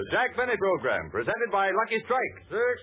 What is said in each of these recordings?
Jack Benny program, presented by Lucky Strike.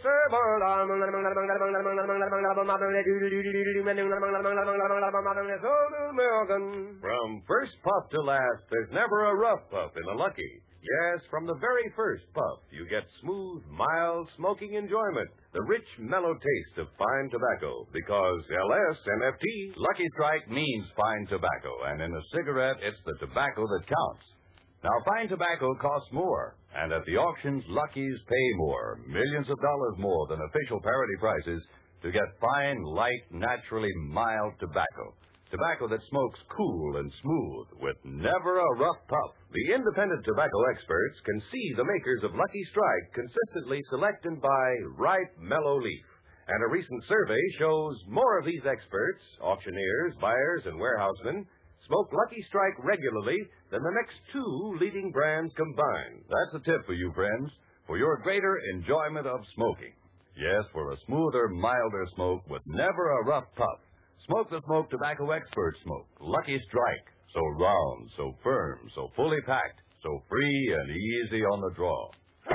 From first puff to last, there's never a rough puff in a Lucky. Yes, from the very first puff, you get smooth, mild, smoking enjoyment, the rich, mellow taste of fine tobacco, because LSMFT, Lucky Strike, means fine tobacco, and in a cigarette, it's the tobacco that counts. Now, fine tobacco costs more, and at the auctions, Lucky's pay more, millions of dollars more than official parity prices, to get fine, light, naturally mild tobacco. Tobacco that smokes cool and smooth, with never a rough puff. The independent tobacco experts can see the makers of Lucky Strike consistently select and buy ripe, mellow leaf. And a recent survey shows more of these experts, auctioneers, buyers, and warehousemen, smoke Lucky Strike regularly than the next two leading brands combined. That's a tip for you, friends, for your greater enjoyment of smoking. Yes, for a smoother, milder smoke with never a rough puff. Smoke the smoke tobacco experts smoke. Lucky Strike. So round, so firm, so fully packed, so free and easy on the draw.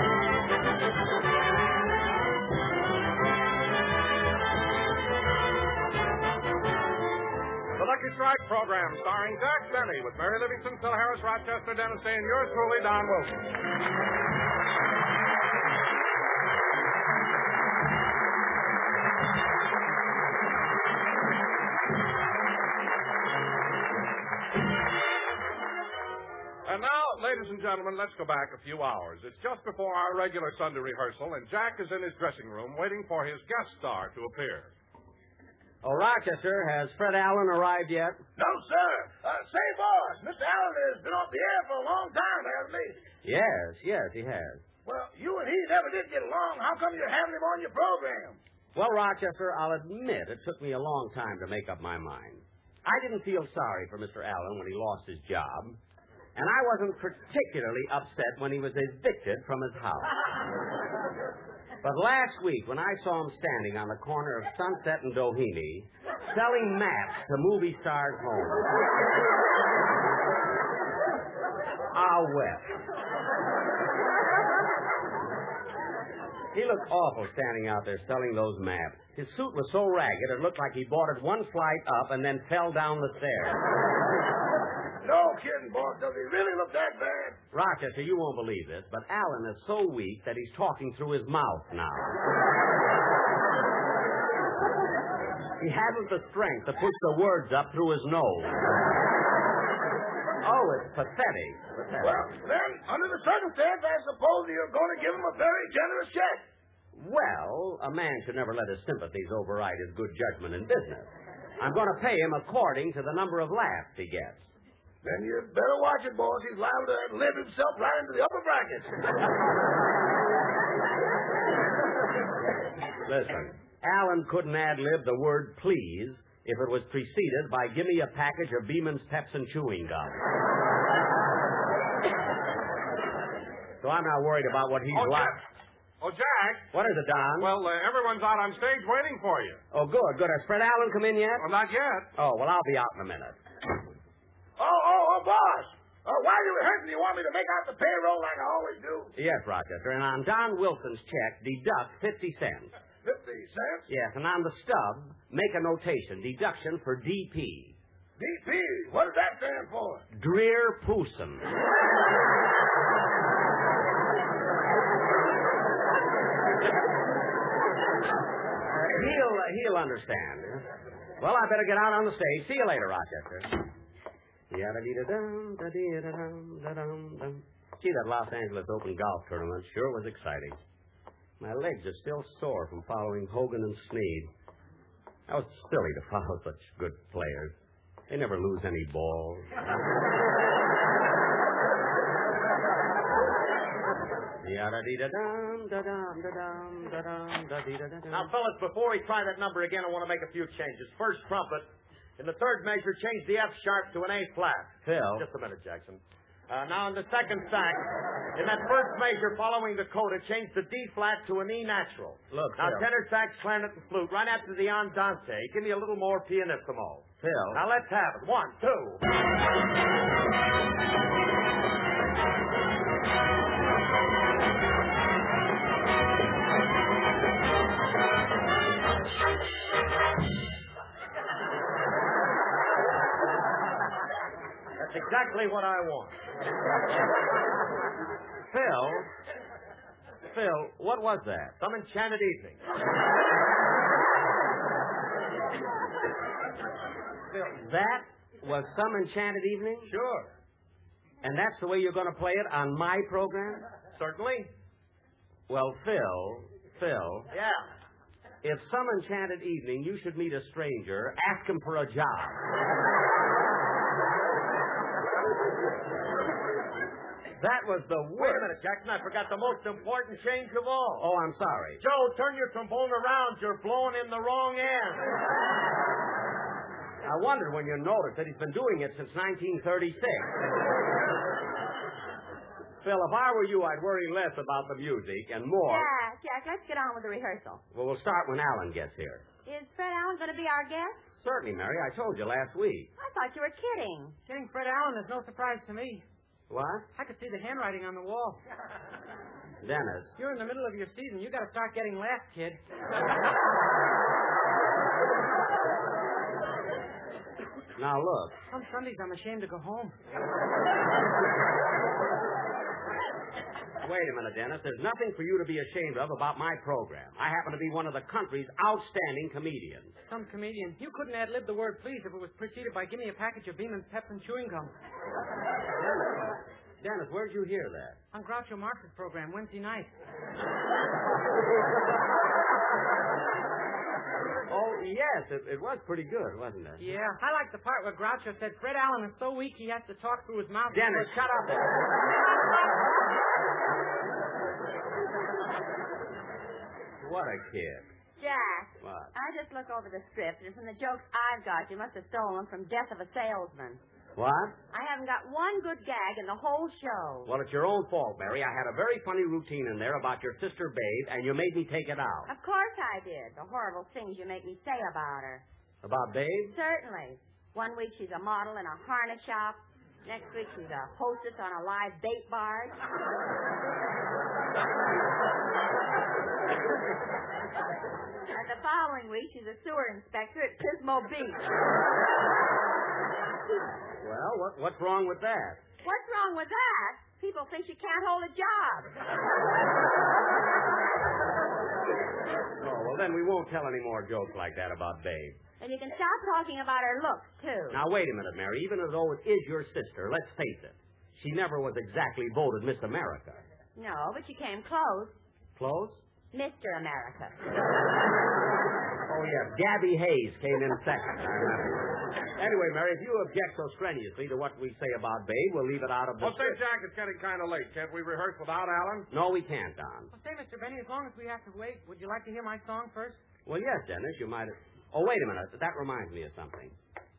The Lucky Strike program, starring Jack Benny, with Mary Livingston, Phil Harris, Rochester, Dennis Day, and yours truly, Don Wilson. And now, ladies and gentlemen, let's go back a few hours. It's just before our regular Sunday rehearsal, and Jack is in his dressing room waiting for his guest star to appear. Oh, Rochester, has Fred Allen arrived yet? No, sir. Say, boss, Mr. Allen has been off the air for a long time, hasn't he? Yes, he has. Well, you and he never did get along. How come you're having him on your program? Well, Rochester, I'll admit it took me a long time to make up my mind. I didn't feel sorry for Mr. Allen when he lost his job. And I wasn't particularly upset when he was evicted from his house. But last week, when I saw him standing on the corner of Sunset and Doheny, selling maps to movie stars' homes, I wept. He looked awful standing out there selling those maps. His suit was so ragged, it looked like he bought it one flight up and then fell down the stairs. No kidding, boss. Does he really look that bad? Rochester, you won't believe this, but Allen is so weak that he's talking through his mouth now. He hasn't the strength to push the words up through his nose. Oh, it's pathetic. Well, then, under the circumstance, I suppose you're going to give him a very generous check. Well, a man should never let his sympathies override his good judgment in business. I'm going to pay him according to the number of laughs he gets. Then you better watch it, boss. He's liable to live himself right into the upper bracket. Listen, Allen couldn't ad-lib the word please if it was preceded by give me a package of Beeman's Pepsin chewing gum. So I'm not worried about what he's like. Oh, Jack. What is it, Don? Well, everyone's out on stage waiting for you. Oh, good. Has Fred Allen come in yet? Well, not yet. Oh, well, I'll be out in a minute. Oh, boss. While you were hurting, you want me to make out the payroll like I always do? Yes, Rochester. And on Don Wilson's check, deduct 50 cents. 50 cents? Yes, and on the stub, make a notation. Deduction for DP. DP? What does that stand for? Dreer Pooson. He'll understand. Well, I better get out on the stage. See you later, Rochester. Yada-dee-da-dum, Gee, that Los Angeles Open golf tournament sure was exciting. My legs are still sore from following Hogan and Snead. That was silly to follow such good players. They never lose any balls. Now, fellas, before we try that number again, I want to make a few changes. First trumpet. In the third measure, change the F sharp to an A flat. Phil. Just a minute, Jackson. Now, in the second sack, in that first measure following the coda, change the D flat to an E natural. Look, now, Phil. tenor sax, clarinet, and flute, right after the andante. Give me a little more pianissimo. Phil. Now, let's have it. 1, 2. exactly what I want. Phil, what was that? Some enchanted evening. Phil, that was Some Enchanted Evening? Sure. And that's the way you're going to play it on my program? Certainly. Well, Phil. Yeah. If Some Enchanted Evening you should meet a stranger, ask him for a job. That was the worst. Wait a minute, Jackson. I forgot the most important change of all. Oh, I'm sorry. Joe, turn your trombone around. You're blowing in the wrong end. I wondered when you noticed that he's been doing it since 1936. Phil, if I were you, I'd worry less about the music and more. Yeah, Jack, let's get on with the rehearsal. Well, we'll start when Alan gets here. Is Fred Allen going to be our guest? Certainly, Mary. I told you last week. I thought you were kidding. Getting Fred Allen is no surprise to me. What? I could see the handwriting on the wall. Dennis. You're in the middle of your season. You got to start getting laughs, kid. Now, look. Some Sundays I'm ashamed to go home. Wait a minute, Dennis. There's nothing for you to be ashamed of about my program. I happen to be one of the country's outstanding comedians. Some comedian. You couldn't ad-lib the word please if it was preceded by give me a package of Beeman's Pepsin chewing gum. Dennis, where'd you hear that? On Groucho Marx's program Wednesday night. Oh, yes. It was pretty good, wasn't it? Yeah. I like the part where Groucho said Fred Allen is so weak he has to talk through his mouth. Dennis, shut up. What a kid. Jack. What? I just look over the script, and from the jokes I've got, you must have stolen from Death of a Salesman. What? I haven't got one good gag in the whole show. Well, it's your own fault, Mary. I had a very funny routine in there about your sister Babe, and you made me take it out. Of course I did. The horrible things you make me say about her. About Babe? Certainly. One week she's a model in a harness shop. Next week she's a hostess on a live bait barge. And the following week she's a sewer inspector at Pismo Beach. Well, what's wrong with that? What's wrong with that? People think she can't hold a job. Oh, well, then we won't tell any more jokes like that about Babe. And you can stop talking about her looks, too. Now, wait a minute, Mary. Even though it is your sister, let's face it. She never was exactly voted Miss America. No, but she came close. Close? Mr. America. Oh, yes. Gabby Hayes came in second. I remember. Anyway, Mary, if you object so strenuously to what we say about Babe, we'll leave it out of the... Well, say, Jack, it's getting kind of late. Can't we rehearse without Alan? No, we can't, Don. Well, say, Mr. Benny, as long as we have to wait, would you like to hear my song first? Well, yes, Dennis, you might... Oh, wait a minute. That reminds me of something.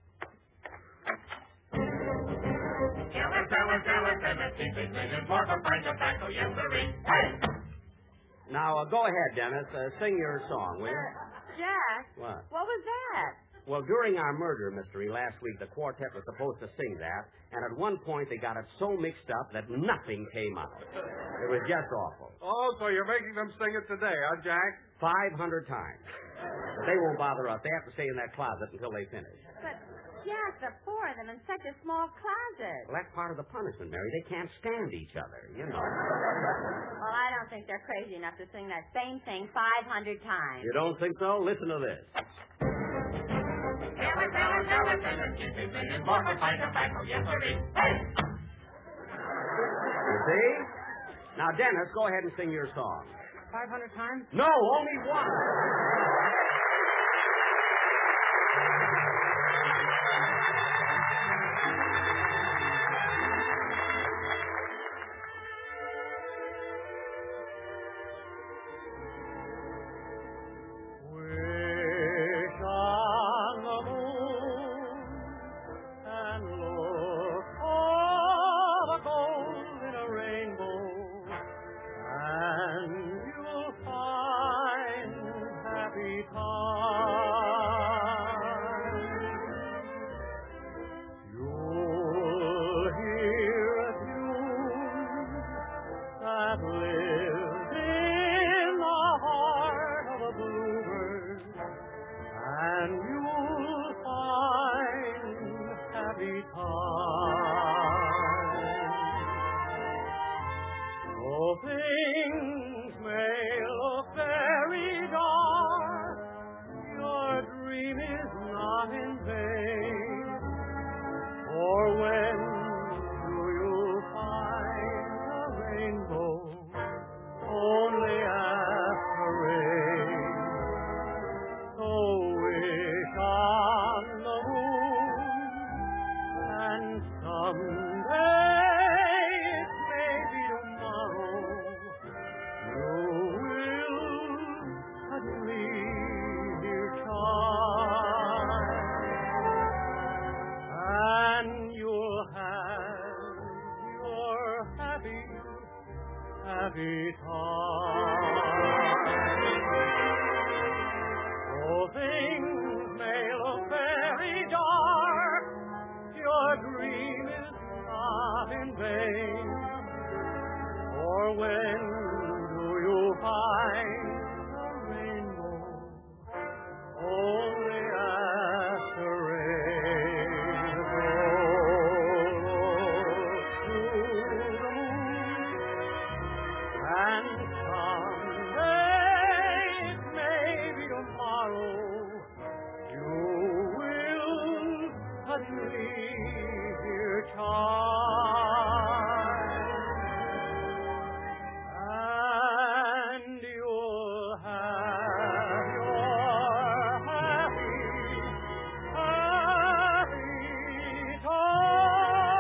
Now, go ahead, Dennis. Sing your song, will you? Jack. What? What was that? Well, during our murder mystery last week, the quartet was supposed to sing that, and at one point they got it so mixed up that nothing came out. It was just awful. Oh, so you're making them sing it today, huh, Jack? 500 times. But they won't bother us. They have to stay in that closet until they finish. But, Jack, the four of them in such a small closet. Well, that's part of the punishment, Mary. They can't stand each other, you know. Well, I don't think they're crazy enough to sing that same thing 500 times. You don't think so? Listen to this. You see? Now, Dennis, go ahead and sing your song. 500 times? No, only one. Though things may look very dark, your dream is not in vain. For when do you find a rainbow? Only after rain. So wish on the moon, and someday, it may be tomorrow, you will suddenly hear chimes, and you'll have your happy time. Oh, things may look very dark, your dream is not in vain. For when do you find a rainbow? Only after rain. Go to the moon, and someday, it may be tomorrow, you will suddenly hear chimes, and you'll have your happy time.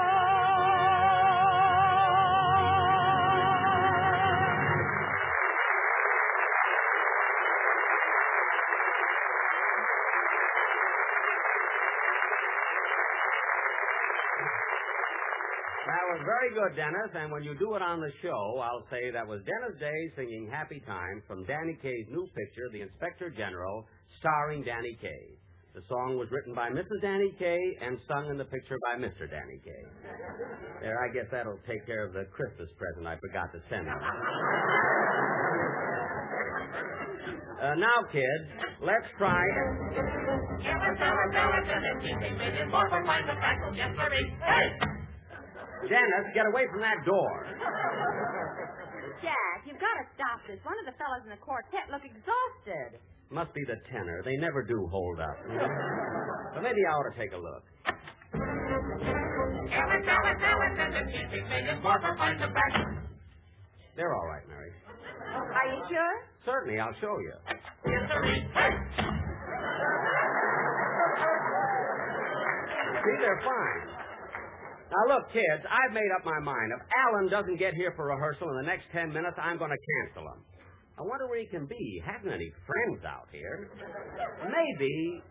That was very good, Dennis, and when you do it on the show, I'll say that was Dennis Day singing Happy Time from Danny Kaye's new picture, The Inspector General, starring Danny Kaye. The song was written by Mrs. Danny Kaye and sung in the picture by Mr. Danny Kaye. There, I guess that'll take care of the Christmas present I forgot to send him. Now, kids, let's try. Dennis, get away from that door. Jack, you've got to stop this. One of the fellas in the quartet look exhausted. Must be the tenor. They never do hold up. But maybe I ought to take a look. They're all right, Mary. Are you sure? Certainly, I'll show you. See, they're fine. Now, look, kids, I've made up my mind. If Alan doesn't get here for rehearsal in the next 10 minutes, I'm going to cancel him. I wonder where he can be. He hasn't any friends out here. Maybe...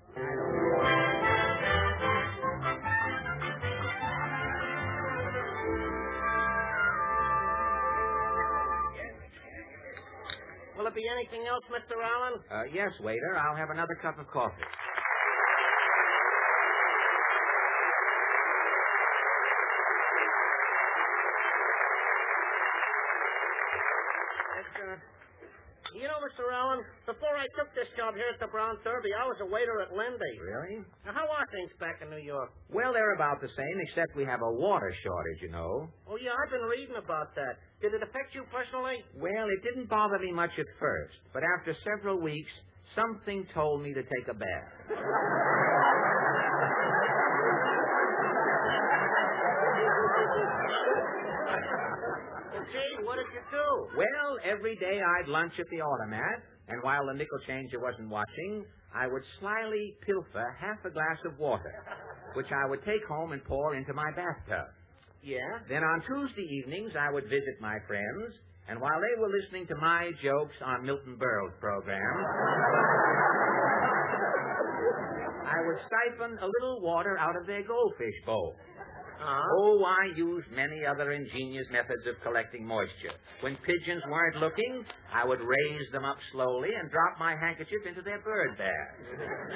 Will it be anything else, Mr. Allen? Yes, waiter. I'll have another cup of coffee. You know, Mr. Allen, before I took this job here at the Brown Derby, I was a waiter at Lindy. Really? Now, how are things back in New York? Well, they're about the same, except we have a water shortage, you know. Oh, yeah, I've been reading about that. Did it affect you personally? Well, it didn't bother me much at first, but after several weeks, something told me to take a bath. Gee, what did you do? Well, every day I'd lunch at the automat, and while the nickel changer wasn't watching, I would slyly pilfer half a glass of water, which I would take home and pour into my bathtub. Yeah? Then on Tuesday evenings, I would visit my friends, and while they were listening to my jokes on Milton Berle's program, I would siphon a little water out of their goldfish bowl. Oh, I used many other ingenious methods of collecting moisture. When pigeons weren't looking, I would raise them up slowly and drop my handkerchief into their bird baths.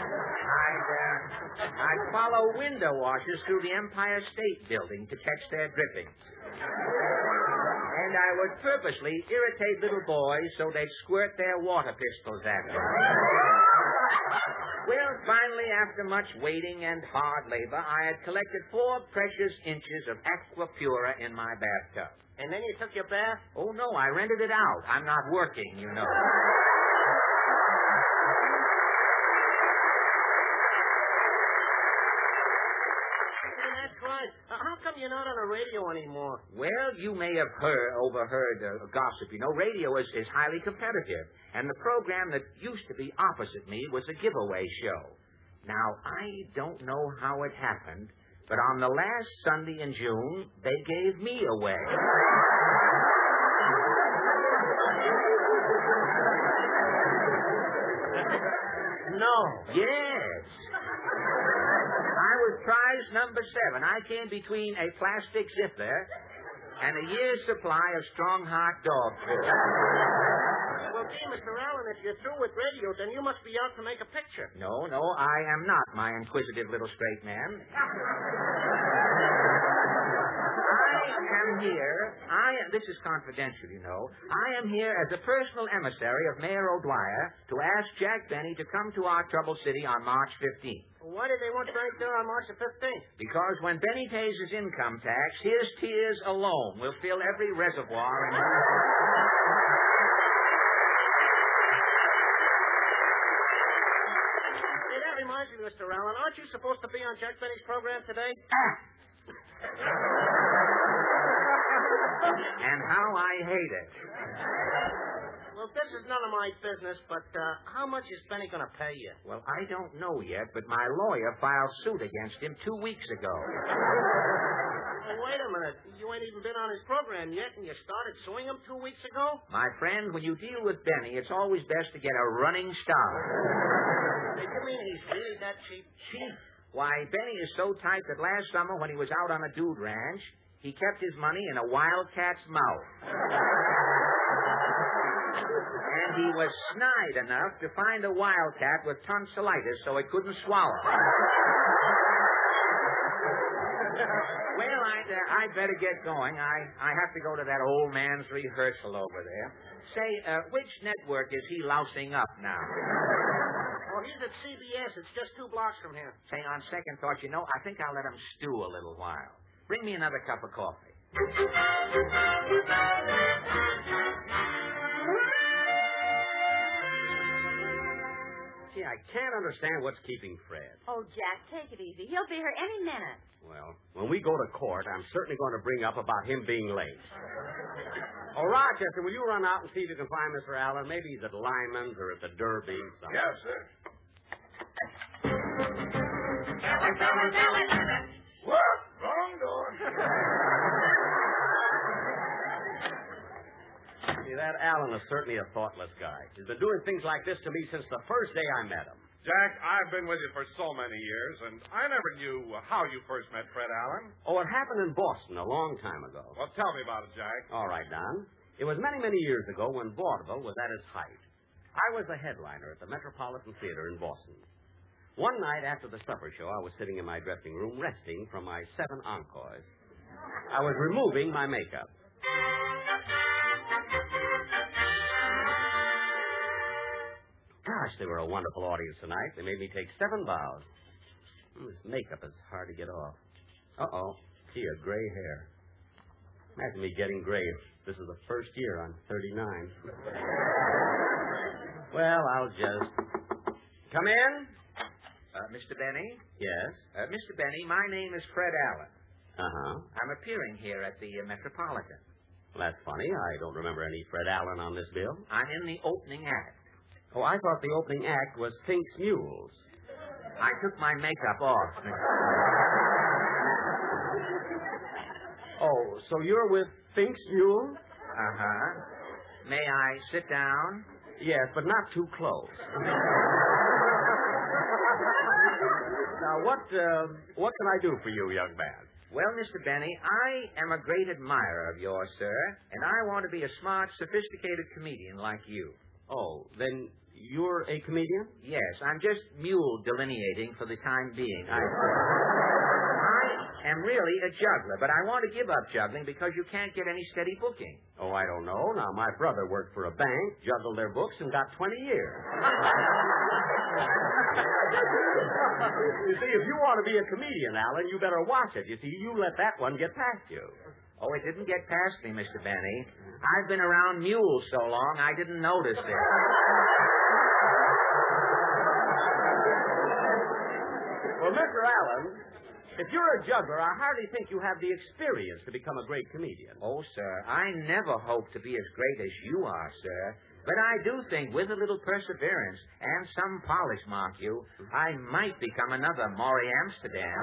I'd follow window washers through the Empire State Building to catch their drippings. And I would purposely irritate little boys so they'd squirt their water pistols at me. Well, finally, after much waiting and hard labor, I had collected 4 precious inches of aqua pura in my bathtub. And then you took your bath? Oh, no, I rented it out. I'm not working, you know. That's right. How come you're not on the radio anymore? Well, you may have overheard gossip. You know, radio is highly competitive. And the program that used to be opposite me was a giveaway show. Now, I don't know how it happened, but on the last Sunday in June, they gave me away. No. Yes. I was prize number 7. I came between a plastic zipper and a year's supply of strong hot dog food. Well, gee, Mr. Allen, if you're through with radio, then you must be out to make a picture. No, I am not, my inquisitive little straight man. This is confidential, you know. I am here as a personal emissary of Mayor O'Dwyer to ask Jack Benny to come to our troubled city on March 15th. Why did they want Benny there on March the 15th? Because when Benny pays his income tax, his tears alone will fill every reservoir in... Hey, that reminds me, Mr. Allen, aren't you supposed to be on Jack Benny's program today? And how I hate it. Well, this is none of my business, but how much is Benny going to pay you? Well, I don't know yet, but my lawyer filed suit against him 2 weeks ago. Well, wait a minute. You ain't even been on his program yet, and you started suing him 2 weeks ago? My friend, when you deal with Benny, it's always best to get a running start. Hey, you mean he's really that cheap? Cheap? Why, Benny is so tight that last summer when he was out on a dude ranch, he kept his money in a wildcat's mouth. And he was snide enough to find a wildcat with tonsillitis so it couldn't swallow. Well, I'd better get going. I have to go to that old man's rehearsal over there. Say, which network is he lousing up now? Oh, he's at CBS. It's just 2 blocks from here. Say, on second thought, you know, I think I'll let him stew a little while. Bring me another cup of coffee. Gee, I can't understand what's keeping Fred. Oh, Jack, take it easy. He'll be here any minute. Well, when we go to court, I'm certainly going to bring up about him being late. Oh, Rochester, will you run out and see if you can find Mr. Allen? Maybe he's at Lyman's or at the Derby or something. Yes, sir. What? Wrong door. See, that Allen is certainly a thoughtless guy. He's been doing things like this to me since the first day I met him. Jack, I've been with you for so many years, and I never knew how you first met Fred Allen. Oh, it happened in Boston a long time ago. Well, tell me about it, Jack. All right, Don. It was many, many years ago when vaudeville was at its height. I was the headliner at the Metropolitan Theater in Boston. One night after the supper show, I was sitting in my dressing room resting from my 7 encores. I was removing my makeup. Gosh, they were a wonderful audience tonight. They made me take 7 bows. This makeup is hard to get off. Uh-oh. Gee, a gray hair. Imagine me getting gray if this is the first year. I'm 39. Well, I'll just... Come in? Mr. Benny? Yes? Mr. Benny, my name is Fred Allen. Uh-huh. I'm appearing here at the Metropolitan. Well, that's funny. I don't remember any Fred Allen on this bill. I'm in the opening act. Oh, I thought the opening act was Fink's Mules. I took my makeup off. Oh, so you're with Fink's Mules? Uh-huh. May I sit down? Yes, but not too close. Now, what can I do for you, young man? Well, Mr. Benny, I am a great admirer of yours, sir, and I want to be a smart, sophisticated comedian like you. Oh, then you're a comedian? Yes, I'm just mule delineating for the time being. I am really a juggler, but I want to give up juggling because you can't get any steady booking. Oh, I don't know. Now, my brother worked for a bank, juggled their books, and got 20 years. You see, if you want to be a comedian, Alan, you better watch it. You see, you let that one get past you. Oh, it didn't get past me, Mr. Benny. I've been around mules so long, I didn't notice it. Well, Mr. Allen, if you're a juggler, I hardly think you have the experience to become a great comedian. Oh, sir, I never hope to be as great as you are, sir. But I do think with a little perseverance and some polish, mark you, I might become another Maury Amsterdam.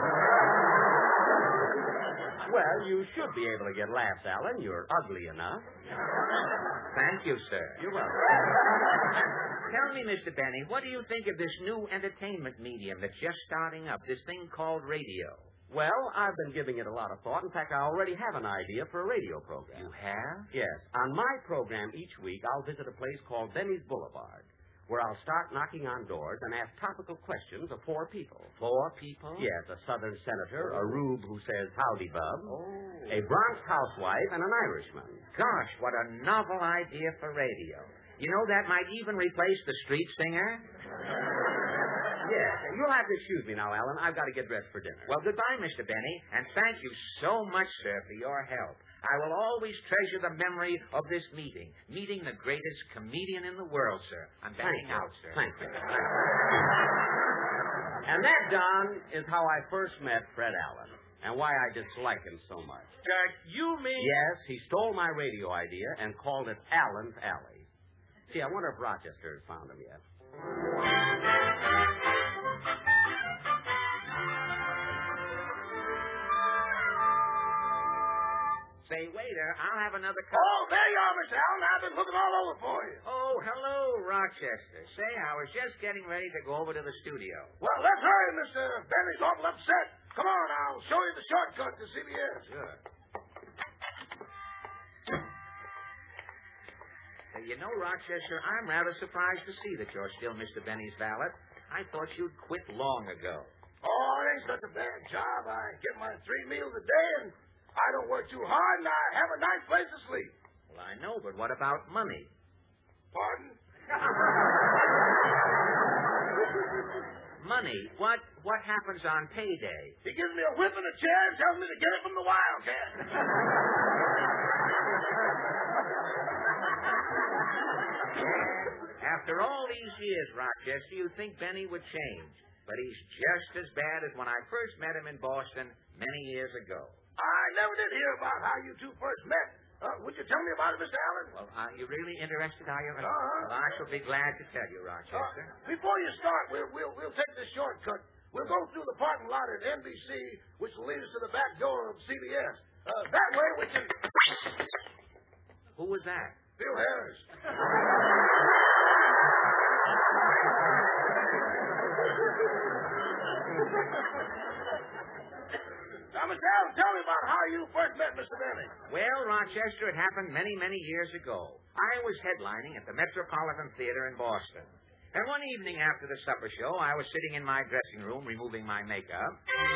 Well, you should be able to get laughs, Allen. You're ugly enough. Thank you, sir. You're welcome. Tell me, Mr. Benny, what do you think of this new entertainment medium that's just starting up, this thing called radio? Well, I've been giving it a lot of thought. In fact, I already have an idea for a radio program. You have? Yes. On my program each week, I'll visit a place called Benny's Boulevard, where I'll start knocking on doors and ask topical questions of 4 people. 4 people? Yes, a Southern senator, a rube who says howdy, bub, Oh. a Bronx housewife, and an Irishman. Gosh, what a novel idea for radio. You know, that might even replace the street singer. Yes, you'll have to excuse me now, Alan. I've got to get dressed for dinner. Well, goodbye, Mr. Benny, and thank you so much, sir, for your help. I will always treasure the memory of this meeting the greatest comedian in the world, sir. I'm backing out, sir. Thank you. And that, Don, is how I first met Fred Allen, and why I dislike him so much. Jack, you mean... Yes, he stole my radio idea and called it Allen's Alley. Gee, I wonder if Rochester has found him yet. Say, waiter, I'll have another cup. Oh, there you are, Mr. Allen. I've been looking all over for you. Oh, hello, Rochester. Say, I was just getting ready to go over to the studio. Well, let's hurry, Mr. Benny's awful upset. Come on, I'll show you the shortcut to CBS. Sure. You know, Rochester, I'm rather surprised to see that you're still Mr. Benny's valet. I thought you'd quit long ago. Oh, it ain't such a bad job. I get my 3 meals a day, and I don't work too hard, and I have a nice place to sleep. Well, I know, but what about money? Pardon? Money? What happens on payday? He gives me a whip and a chair and tells me to get it from the Wildcat. After all these years, Rochester, you'd think Benny would change. But he's just as bad as when I first met him in Boston many years ago. I never did hear about how you two first met. Would you tell me about it, Mr. Allen? Well, are you really interested, are you? Uh-huh. Well, I shall be glad to tell you, Rochester. Before you start, we'll take this shortcut. We'll go through the parking lot at NBC, which will lead us to the back door of CBS. That way we can... Who was that? Bill Harris. Now, Mr. Allen, tell me about how you first met Mr. Benny. Well, Rochester, it happened many, many years ago. I was headlining at the Metropolitan Theater in Boston. And one evening after the supper show, I was sitting in my dressing room removing my makeup.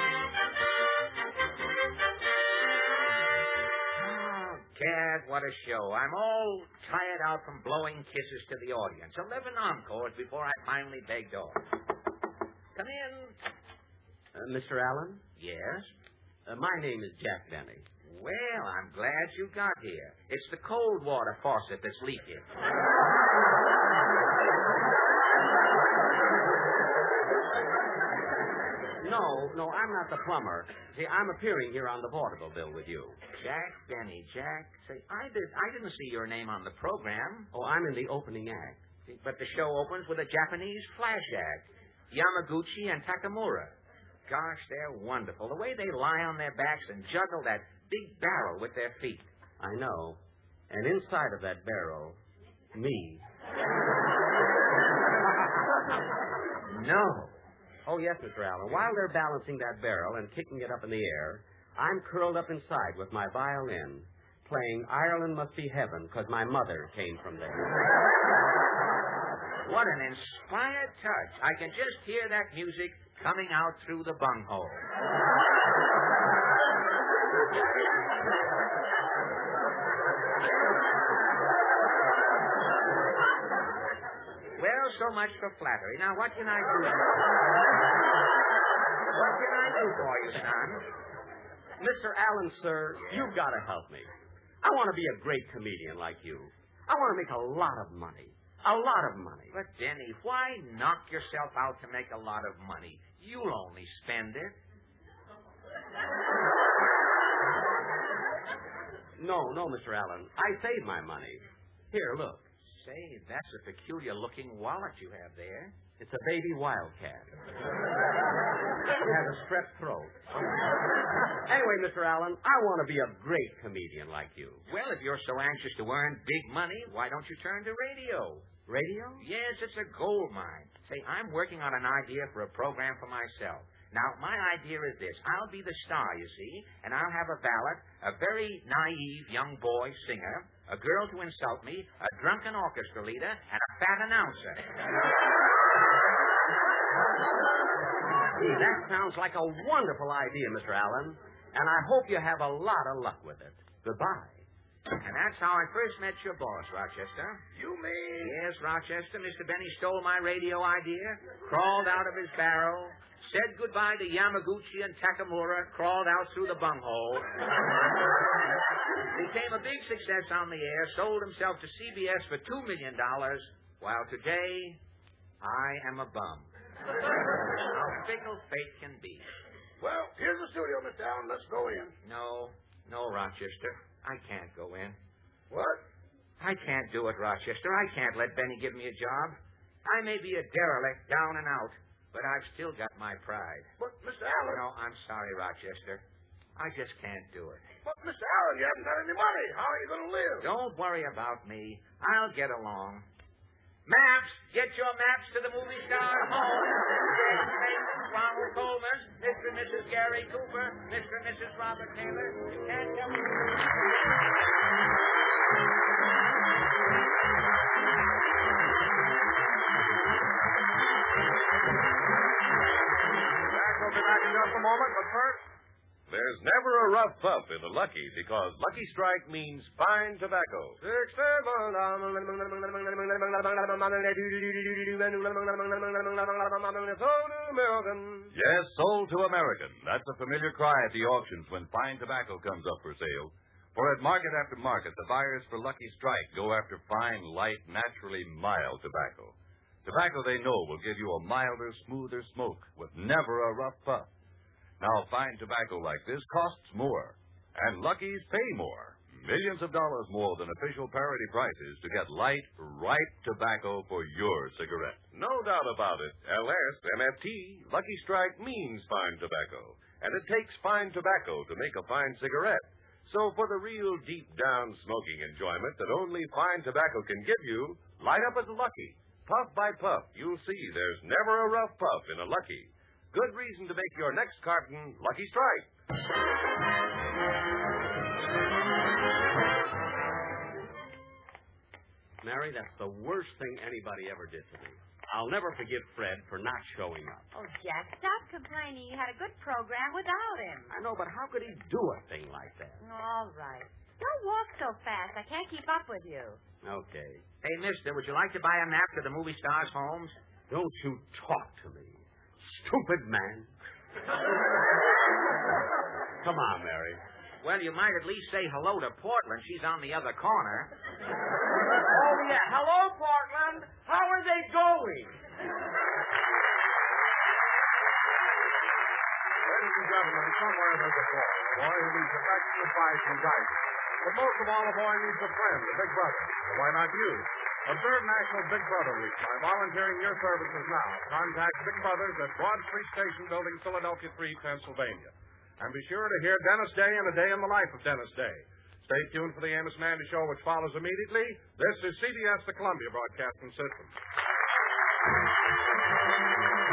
Oh, Gad, what a show. I'm all tired out from blowing kisses to the audience. 11 encores before I finally begged off. Come in. Mr. Allen? Yes? My name is Jack Benny. Well, I'm glad you got here. It's the cold water faucet that's leaking. No, I'm not the plumber. See, I'm appearing here on the vaudeville bill with you. Jack Benny, Jack. Say, I didn't see your name on the program. Oh, I'm in the opening act. But the show opens with a Japanese flash act. Yamaguchi and Takamura. Gosh, they're wonderful. The way they lie on their backs and juggle that big barrel with their feet. I know. And inside of that barrel, me. No. Oh, yes, Mr. Allen. While they're balancing that barrel and kicking it up in the air, I'm curled up inside with my violin, playing Ireland Must Be Heaven, because my mother came from there. What an inspired touch. I can just hear that music coming out through the bunghole. Well, so much for flattery. Now, what can I do? What can I do for you, son? Mr. Allen, sir, you've got to help me. I want to be a great comedian like you. I want to make a lot of money. A lot of money. But, Denny, why knock yourself out to make a lot of money? You'll only spend it. No, Mr. Allen. I saved my money. Here, look. Say, that's a peculiar-looking wallet you have there. It's a baby wildcat. It has a strep throat. Anyway, Mr. Allen, I want to be a great comedian like you. Well, if you're so anxious to earn big money, why don't you turn to radio? Radio? Yes, it's a gold mine. Say, I'm working on an idea for a program for myself. Now, my idea is this. I'll be the star, you see, and I'll have a ballad, a very naive young boy singer, a girl to insult me, a drunken orchestra leader, and a fat announcer. Gee, that sounds like a wonderful idea, Mr. Allen, and I hope you have a lot of luck with it. Goodbye. And that's how I first met your boss, Rochester. You mean? Yes, Rochester. Mr. Benny stole my radio idea, crawled out of his barrel, said goodbye to Yamaguchi and Takamura, crawled out through the bunghole, became a big success on the air, sold himself to CBS for $2 million, while today, I am a bum. How fickle fate can be. Well, here's the studio, Mr. Allen. Let's go in. No, Rochester. I can't go in. What? I can't do it, Rochester. I can't let Benny give me a job. I may be a derelict, down and out, but I've still got my pride. But, Mr. Allen... No, I'm sorry, Rochester. I just can't do it. But, Mr. Allen, you haven't got any money. How are you going to live? Don't worry about me. I'll get along. Maps! Get your maps to the movie star home. Ronald Coleman, Mr. and Mrs. Gary Cooper, Mr. and Mrs. Robert Taylor. You can't tell me... We'll be back in just a moment, but first... There's never a rough puff in a Lucky because Lucky Strike means fine tobacco. Yes, sold to American. That's a familiar cry at the auctions when fine tobacco comes up for sale. For at market after market, the buyers for Lucky Strike go after fine, light, naturally mild tobacco. Tobacco they know will give you a milder, smoother smoke with never a rough puff. Now, fine tobacco like this costs more, and Lucky's pay more. Millions of dollars more than official parity prices to get light, ripe tobacco for your cigarette. No doubt about it. LS-MFT, Lucky Strike means fine tobacco, and it takes fine tobacco to make a fine cigarette. So for the real deep-down smoking enjoyment that only fine tobacco can give you, light up at Lucky. Puff by puff, you'll see there's never a rough puff in a Lucky. Good reason to make your next carton Lucky Strike. Mary, that's the worst thing anybody ever did to me. I'll never forgive Fred for not showing up. Oh, Jack, stop complaining. You had a good program without him. I know, but how could he do a thing like that? All right. Don't walk so fast. I can't keep up with you. Okay. Hey, mister, would you like to buy a map to the movie stars' homes? Don't you talk to me, stupid man. Come on, Mary. Well, you might at least say hello to Portland. She's on the other corner. Oh, yeah. Hello, Portland. How are they going? Ladies and gentlemen, somewhere there's a boy. A boy who needs affection, advice, and guidance. But most of all, a boy needs a friend, a big brother. Why not you? Observe National Big Brother Week by volunteering your services now. Contact Big Brothers at Broad Street Station Building, Philadelphia 3, Pennsylvania. And be sure to hear Dennis Day and A Day in the Life of Dennis Day. Stay tuned for the Amos Mandy Show, which follows immediately. This is CBS, the Columbia Broadcasting System.